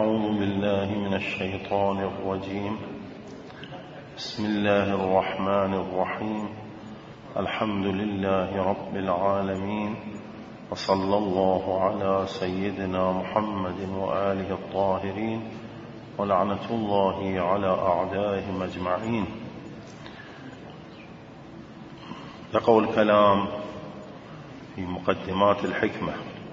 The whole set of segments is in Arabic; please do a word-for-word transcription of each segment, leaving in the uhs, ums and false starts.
أعوذ بالله من الشيطان الرجيم. بسم الله الرحمن الرحيم. الحمد لله رب العالمين، وصلى الله على سيدنا محمد وآله الطاهرين، ولعنة الله على أعدائهم أجمعين. لقوا الكلام في مقدمات الحكمة.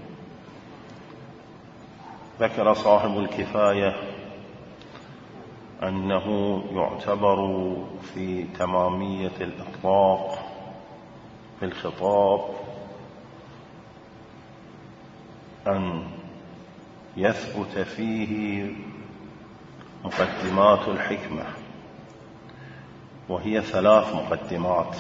ذكر صاحب الكفاية أنه يعتبر في تمامية الإطلاق في الخطاب أن يثبت فيه مقدمات الحكمة، وهي ثلاث مقدمات.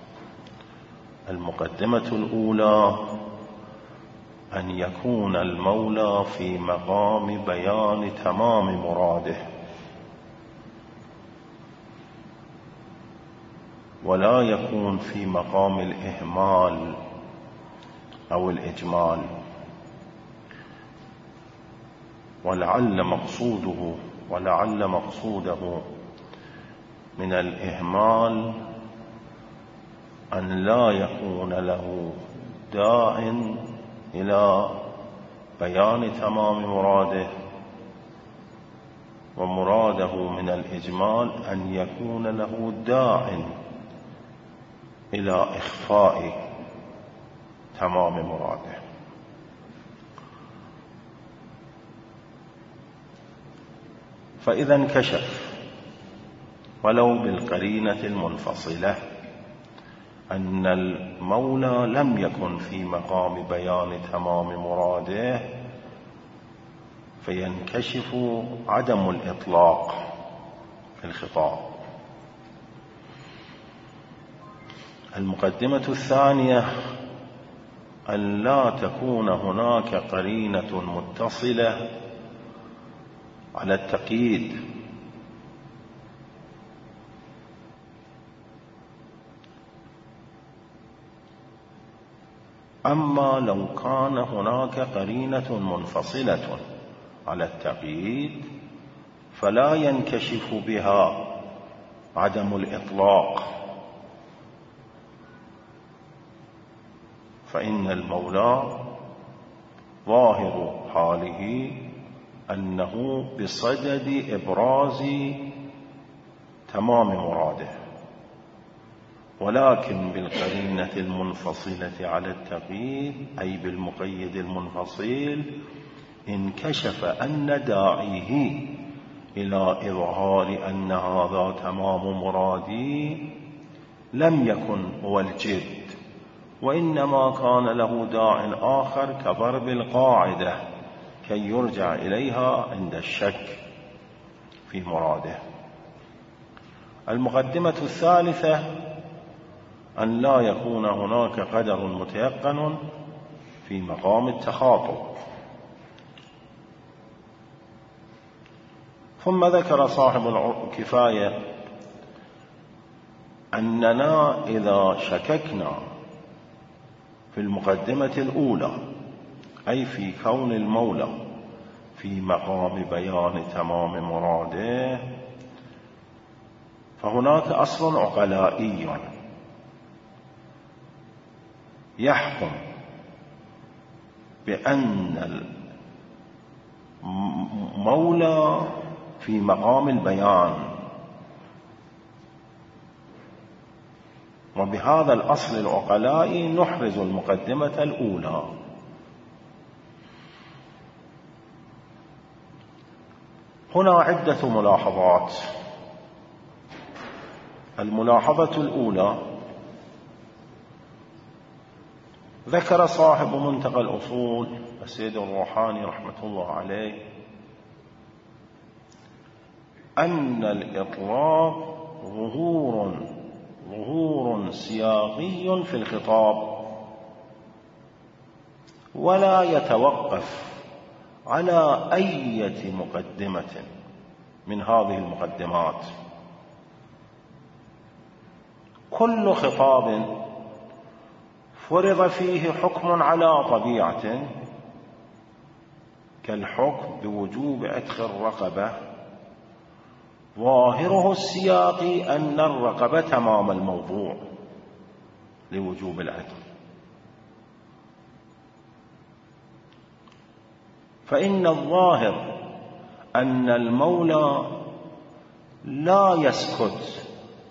المقدمة الأولى أن يكون المولى في مقام بيان تمام مراده، ولا يكون في مقام الإهمال أو الإجمال. ولعل مقصوده ولعل مقصوده من الإهمال أن لا يكون له داع إلى بيان تمام مراده، ومراده من الإجمال أن يكون له داع إلى إخفاء تمام مراده. فإذا انكشف ولو بالقرينة المنفصلة أن المولى لم يكن في مقام بيان تمام مراده، فينكشف عدم الإطلاق في الخطاب. المقدمة الثانية أن لا تكون هناك قرينة متصلة على التقييد، أما لو كان هناك قرينة منفصلة على التقييد فلا ينكشف بها عدم الإطلاق، فإن المولى ظاهر حاله أنه بصدد إبراز تمام مراده، ولكن بالقرينة المنفصلة على التقييد أي بالمقيد المنفصل انكشف أن داعيه إلى إظهار أن هذا تمام مرادي لم يكن هو الجد، وإنما كان له داع آخر كضرب القاعدة كي يرجع إليها عند الشك في مراده. المقدمة الثالثة أن لا يكون هناك قدر متيقن في مقام التخاطب. ثم ذكر صاحب الكفاية أننا إذا شككنا في المقدمة الأولى أي في كون المولى في مقام بيان تمام مراده، فهناك أصل عقلائي يحكم بأن المولى في مقام البيان، وبهذا الأصل العقلائي نحرز المقدمة الأولى. هنا عدة ملاحظات. الملاحظة الأولى، ذكر صاحب منتقى الأصول السيد الروحاني رحمة الله عليه أن الإطلاق ظهور ظهور سياقي في الخطاب، ولا يتوقف على أي مقدمة من هذه المقدمات. كل خطاب فرض فيه حكم على طبيعة كالحكم بوجوب عتق الرقبة ظاهره السياقي أن الرقبة تمام الموضوع لوجوب العتق، فإن الظاهر أن المولى لا يسكت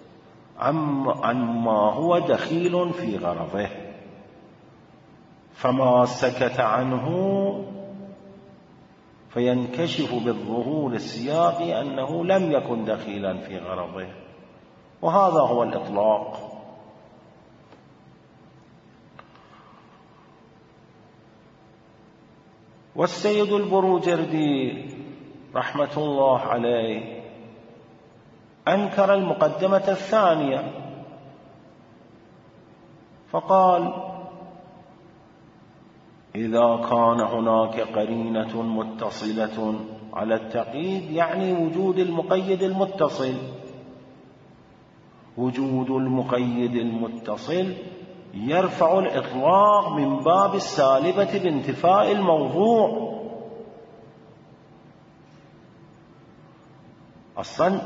عما هو دخيل في غرضه، فما سكت عنه فينكشف بالظهور السياقي أنه لم يكن دخيلا في غرضه، وهذا هو الإطلاق. والسيد البروجردي رحمة الله عليه أنكر المقدمة الثانية فقال: إذا كان هناك قرينة متصلة على التقييد يعني وجود المقيد المتصل، وجود المقيد المتصل يرفع الإطلاق من باب السالبة بانتفاء الموضوع. أصلا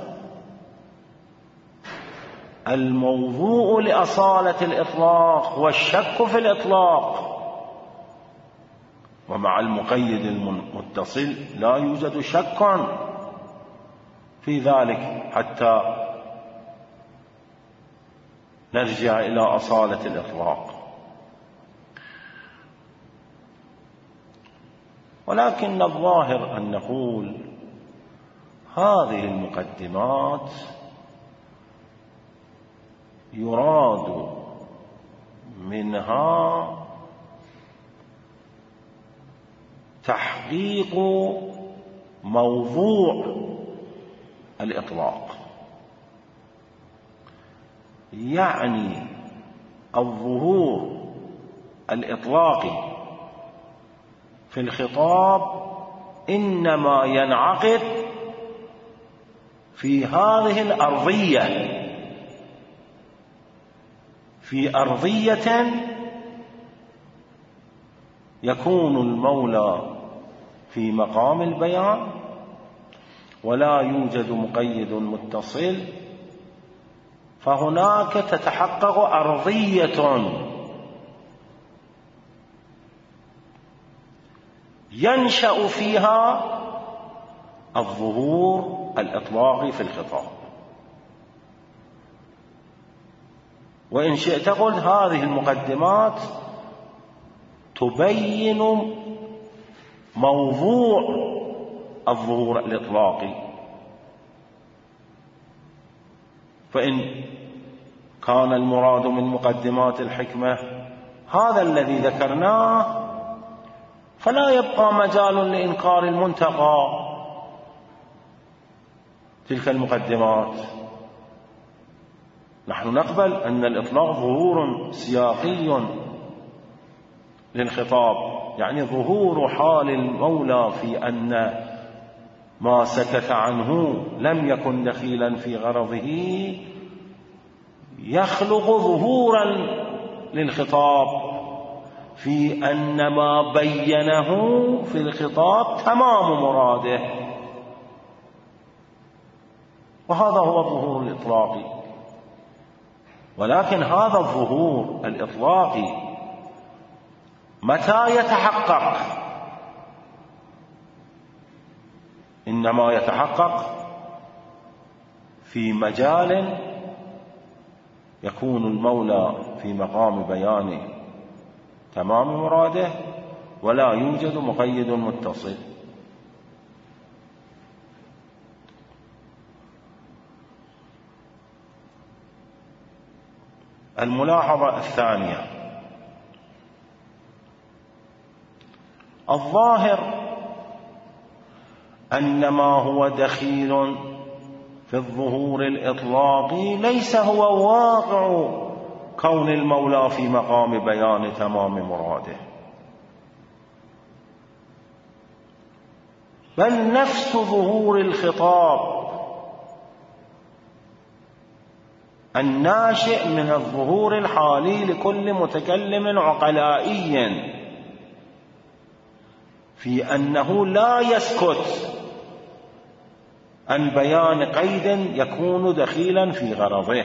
الموضوع لأصالة الإطلاق والشك في الإطلاق، ومع المقيد المتصل لا يوجد شك في ذلك حتى نرجع إلى أصالة الإطلاق. ولكن الظاهر أن نقول هذه المقدمات يراد منها تحقيق موضوع الإطلاق، يعني الظهور الإطلاقي في الخطاب إنما ينعقد في هذه الأرضية، في أرضية يكون المولى في مقام البيان ولا يوجد مقيد متصل، فهناك تتحقق أرضية ينشأ فيها الظهور الإطلاقي في الخطاب. وإن شئت قلت هذه المقدمات تبين موضوع الظهور الإطلاقي، فإن كان المراد من مقدمات الحكمة هذا الذي ذكرناه فلا يبقى مجال لإنكار المنتقى تلك المقدمات. نحن نقبل أن الإطلاق ظهور سياقي للخطاب، يعني ظهور حال المولى في أن ما سكت عنه لم يكن دخيلا في غرضه يخلق ظهورا للخطاب في أن ما بينه في الخطاب تمام مراده، وهذا هو الظهور الإطلاقي. ولكن هذا الظهور الإطلاقي متى يتحقق؟ إنما يتحقق في مجال يكون المولى في مقام بيان تمام مراده ولا يوجد مقيد متصل. الملاحظة الثانية: الظاهر أن ما هو دخيل في الظهور الإطلاقي ليس هو واقع كون المولى في مقام بيان تمام مراده، بل نفس ظهور الخطاب الناشئ من الظهور الحالي لكل متكلم عقلائي في أنه لا يسكت عن بيان قيد يكون دخيلا في غرضه.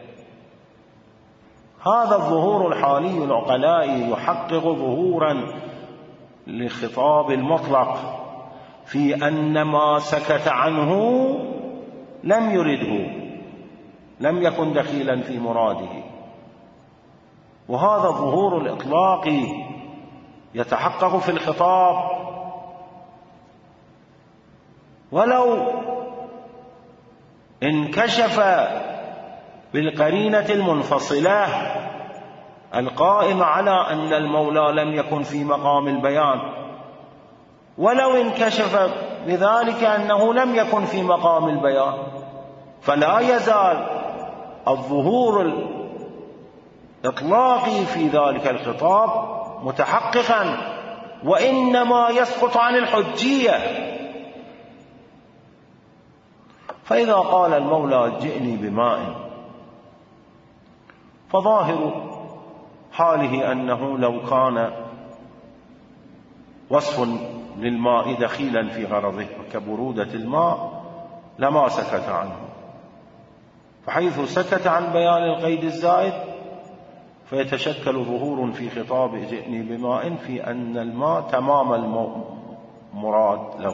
هذا الظهور الحالي العقلائي يحقق ظهورا لخطاب المطلق في أن ما سكت عنه لم يرده، لم يكن دخيلا في مراده. وهذا الظهور الإطلاقي يتحقق في الخطاب ولو انكشف بالقرينة المنفصلة القائمة على أن المولى لم يكن في مقام البيان، ولو انكشف بذلك أنه لم يكن في مقام البيان، فلا يزال الظهور الإطلاقي في ذلك الخطاب متحققا، وإنما يسقط عن الحجية. فإذا قال المولى جئني بماء، فظاهر حاله أنه لو كان وصف للماء دخيلا في غرضه كبرودة الماء لما سكت عنه، فحيث سكت عن بيان القيد الزائد فيتشكل ظهور في خطاب جئني بماء في أن الماء تمام المراد له.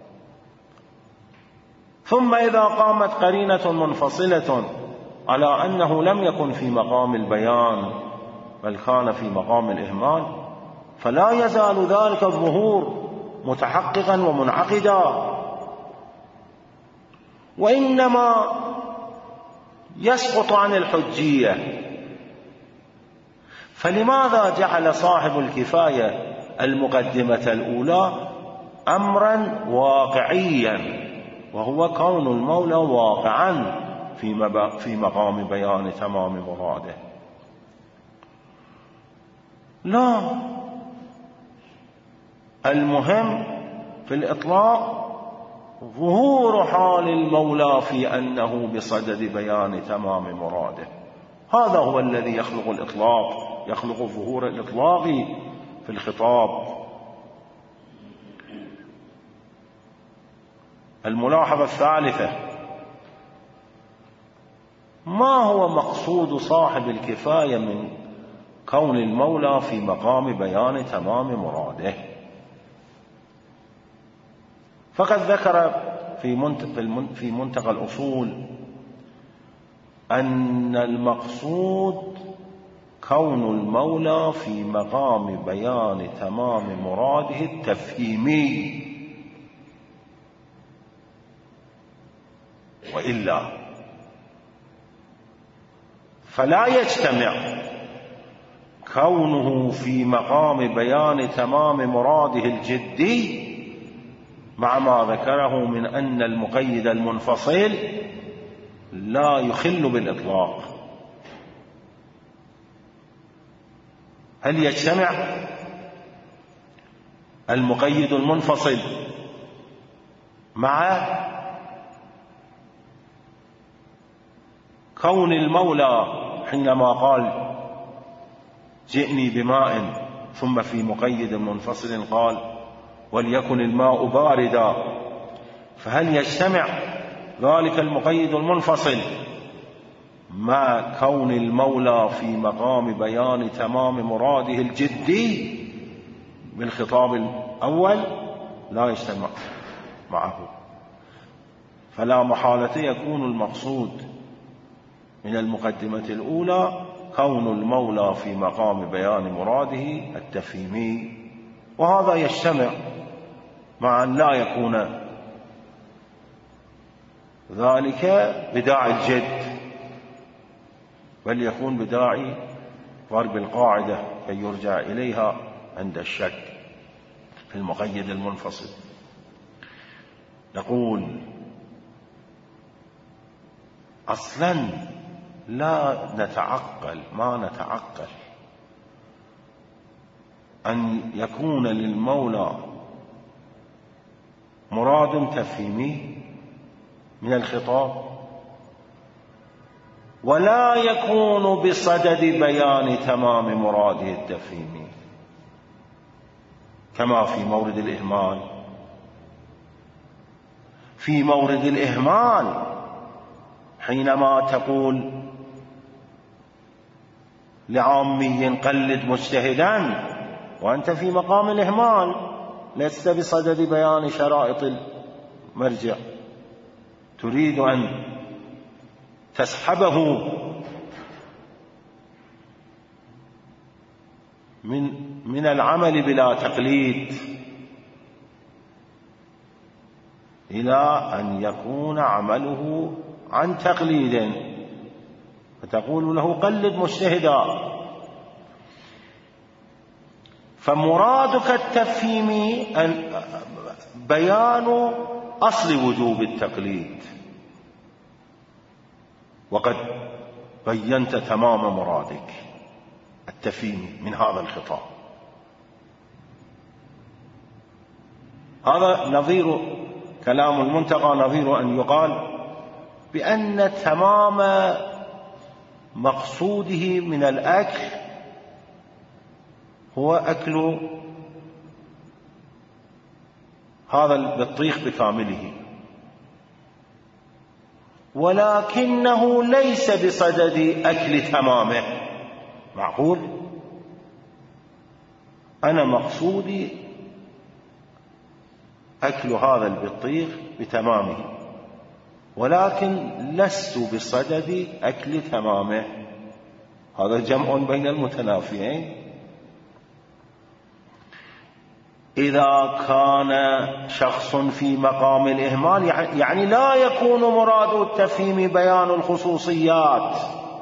ثم إذا قامت قرينة منفصلة على أنه لم يكن في مقام البيان بل كان في مقام الإهمال، فلا يزال ذلك الظهور متحققا ومنعقدا، وإنما يسقط عن الحجية. فلماذا جعل صاحب الكفاية المقدمة الأولى أمرا واقعيا، وهو كون المولى واقعا في مقام بيان تمام مراده؟ لا، المهم في الإطلاق ظهور حال المولى في أنه بصدد بيان تمام مراده. هذا هو الذي يخلق الإطلاق، يخلق الظهور الإطلاقي في الخطاب. الملاحظة الثالثة: ما هو مقصود صاحب الكفاية من كون المولى في مقام بيان تمام مراده؟ فقد ذكر في منتقى الأصول أن المقصود كون المولى في مقام بيان تمام مراده التفهيمي، وإلا فلا يجتمع كونه في مقام بيان تمام مراده الجدي مع ما ذكره من أن المقيد المنفصل لا يخل بالإطلاق. هل يجتمع المقيد المنفصل مع كون المولى حينما قال جئني بماء ثم في مقيد منفصل قال وليكن الماء باردا، فهل يجتمع ذلك المقيد المنفصل مع كون المولى في مقام بيان تمام مراده الجدي بالخطاب الأول؟ لا يجتمع معه. فلا محالة يكون المقصود من المقدمة الأولى كون المولى في مقام بيان مراده التفهيمي، وهذا يجتمع مع أن لا يكون ذلك بداعي الجد، بل يكون بداعي ضرب القاعدة كي يرجع إليها عند الشك في المقيد المنفصل. نقول أصلا لا نتعقل ما نتعقل أن يكون للمولى مراد تفهيمي من الخطاب ولا يكون بصدد بيان تمام مراده التفهيمي. كما في مورد الإهمال. في مورد الإهمال حينما تقول لعامي قلد مجتهدا وأنت في مقام الإهمال، لست بصدد بيان شرائط المرجع، تريد أن تسحبه من من العمل بلا تقليد إلى أن يكون عمله عن تقليد، فتقول له قلد مجتهدا. فمرادك التفهيمي أن بيان أصل وجوب التقليد، وقد بينت تمام مرادك التفهيمي من هذا الخطاب. هذا نظير كلام المنتقى، نظير أن يقال بأن تمام مقصوده من الأكل هو أكل هذا البطيخ بكامله، ولكنه ليس بصدد أكل تمامه. معقول؟ أنا مقصودي أكل هذا البطيخ بتمامه، ولكن لست بصدد أكل تمامه. هذا جمع بين المتنافيين. إذا كان شخص في مقام الإهمال يعني لا يكون مراد التفهيم بيان الخصوصيات،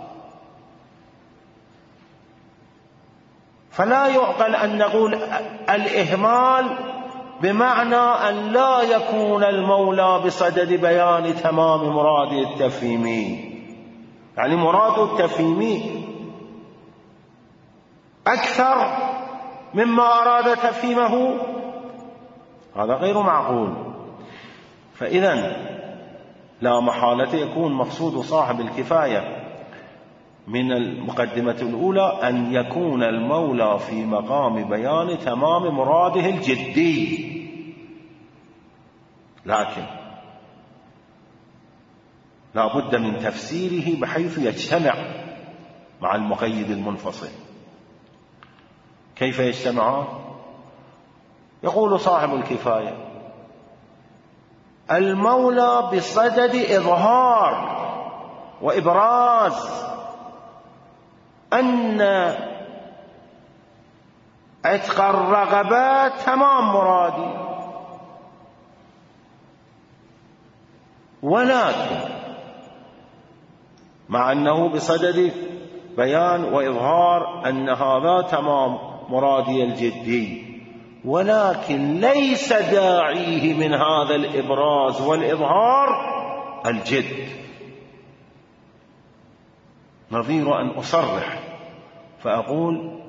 فلا يعقل أن نقول الإهمال بمعنى أن لا يكون المولى بصدد بيان تمام مراد التفهيمي. يعني مراد التفهيمي أكثر مما أراد تفهيمه، هذا غير معقول. فإذا لا محالة يكون مقصود صاحب الكفاية من المقدمة الأولى أن يكون المولى في مقام بيان تمام مراده الجدي، لكن لا بد من تفسيره بحيث يجتمع مع المقيد المنفصل. كيف يجتمعان؟ يقول صاحب الكفاية المولى بصدد إظهار وإبراز أن عتق الرغبات تمام مرادي، ولكن مع أنه بصدد بيان وإظهار أن هذا تمام مرادي الجدي، ولكن ليس داعيه من هذا الإبراز والإظهار الجد. نظير أن أصرح فأقول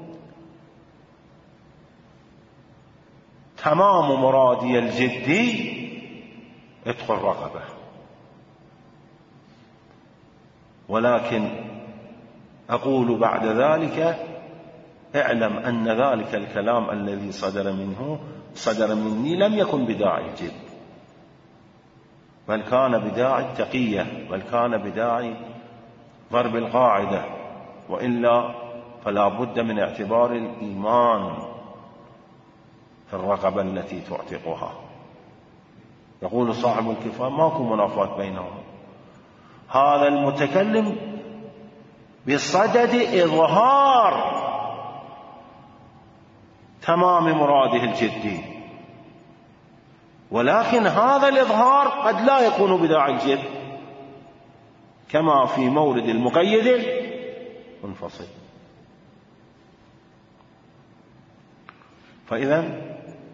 تمام مرادي الجدي عتق الرقبة، ولكن أقول بعد ذلك اعلم أن ذلك الكلام الذي صدر منه صدر مني لم يكن بداعي الجد، بل كان بداعي التقية، بل كان بداعي ضرب القاعدة، وإلا فلا بد من اعتبار الإيمان في الرقبة التي تعتقها. يقول صاحب الكفاية ماكو منافاة بينهم، هذا المتكلم بصدد إظهار تمام مراده الجدي، ولكن هذا الإظهار قد لا يكون بداعي الجد كما في مورد المقيد المنفصل. فإذا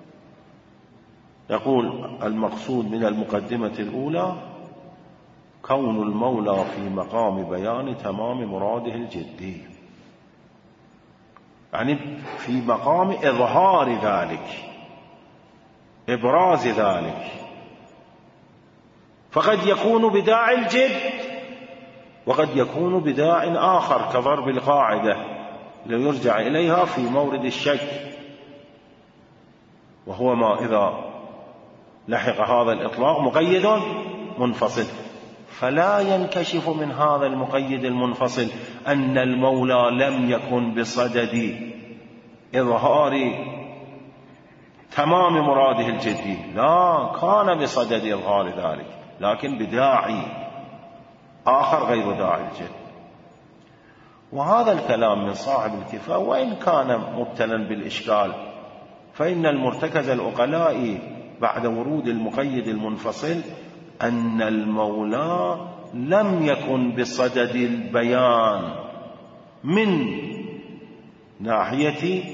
يقول المقصود من المقدمة الأولى كون المولى في مقام بيان تمام مراده الجدي، يعني في مقام إظهار ذلك، إبراز ذلك، فقد يكون بداعي الجد وقد يكون بداع آخر كضرب القاعدة لو يرجع إليها في مورد الشك. وهو ما إذا لحق هذا الإطلاق مقيد منفصل. فلا ينكشف من هذا المقيد المنفصل أن المولى لم يكن بصدد إظهار تمام مراده الجدي، لا، كان بصدد إظهار ذلك، لكن بداعي آخر غير داعي الجد. وهذا الكلام من صاحب الكفاية وإن كان مبتلا بالإشكال، فإن المرتكز العقلاء بعد ورود المقيد المنفصل أن المولى لم يكن بصدد البيان من ناحية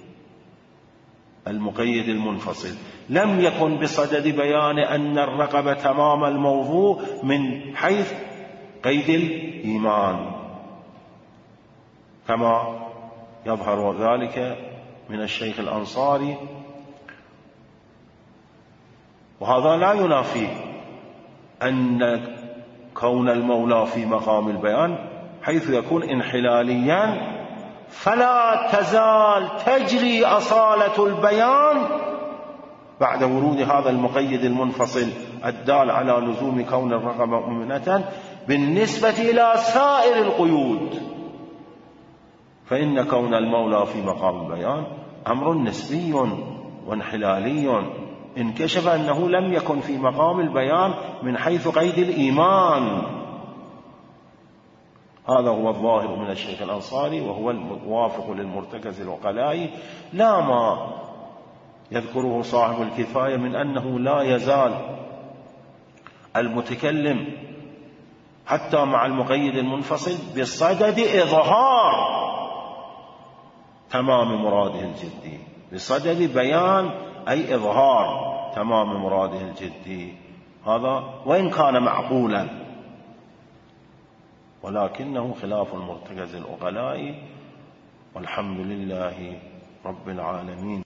المقيد المنفصل، لم يكن بصدد بيان أن الرقبة تمام الموضوع من حيث قيد الإيمان، كما يظهر ذلك من الشيخ الأنصاري. وهذا لا ينافي أن كون المولى في مقام البيان حيث يكون انحلاليا فلا تزال تجري أصالة البيان بعد ورود هذا المقيد المنفصل الدال على لزوم كون الرقبة مؤمنة بالنسبة إلى سائر القيود. فإن كون المولى في مقام البيان أمر نسبي وانحلالي، انكشف أنه لم يكن في مقام البيان من حيث قيد الإيمان. هذا هو الظاهر من الشيخ الأنصاري، وهو الموافق للمرتكز العقلائي، لا ما يذكره صاحب الكفاية من أنه لا يزال المتكلم حتى مع المقيد المنفصل بصدد إظهار تمام مراده الجدي، بصدد بيان أي إظهار تمام مراده الجدي. هذا وإن كان معقولا، ولكنه خلاف المرتكز العقلائي، والحمد لله رب العالمين.